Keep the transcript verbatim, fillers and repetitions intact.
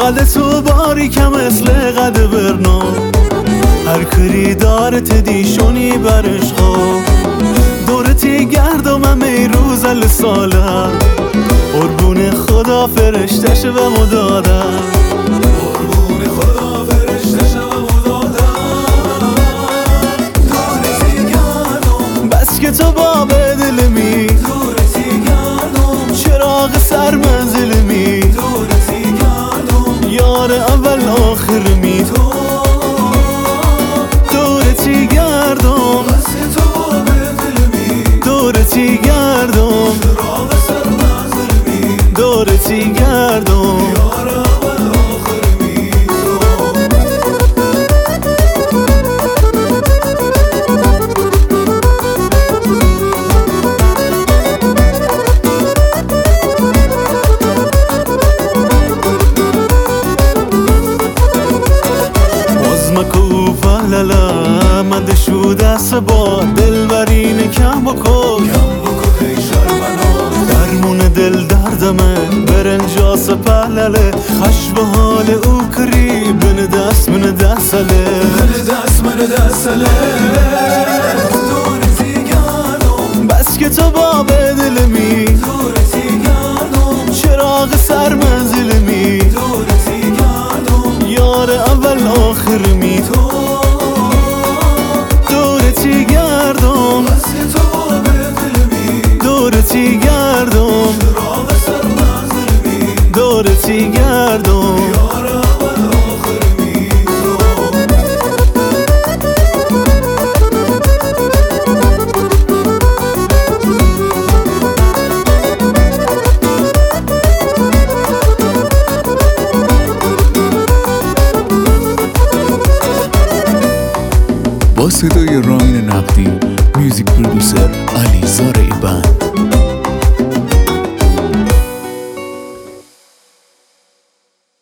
قد تو باریکه مثل قد برنا، هر کری دارت دیشونی برش خواه. دورتی گردم همه روز الساله، قربون خدا فرشتش به مدادم، قربون خدا فرشتش به مدادم. دورتی گردم بس که تو باب دلمی، دورتی گردم چراغ سر منزلمی، دورتی گردم یار اول آخر می. تو دورتی گردم بس که تو باب دلمی، دورتی گردم چراغ سر منزلمی، دورتی گردم یار اول آخر می. مکو فلالا مد شو دست با دل برین کم بکو، کم بکو هی شرمنا درمون دل دردمه برنجاس پهلله. خش به حال او کری بن دست من دستله، بن دست من دستله. دورتی گردم بس که تو باب دلمی، دورتی گردم چراغ سر منزلمی، دورتی گردم یار اول آخر می. تو دورتی گردم بس که تو باب دلمی، دورتی گردم چراغ سر منزلمی، دورتی گردم یار اول آخر می. با صدای رامین نقدی، میوزیک پرودوسر علی زارعی بند.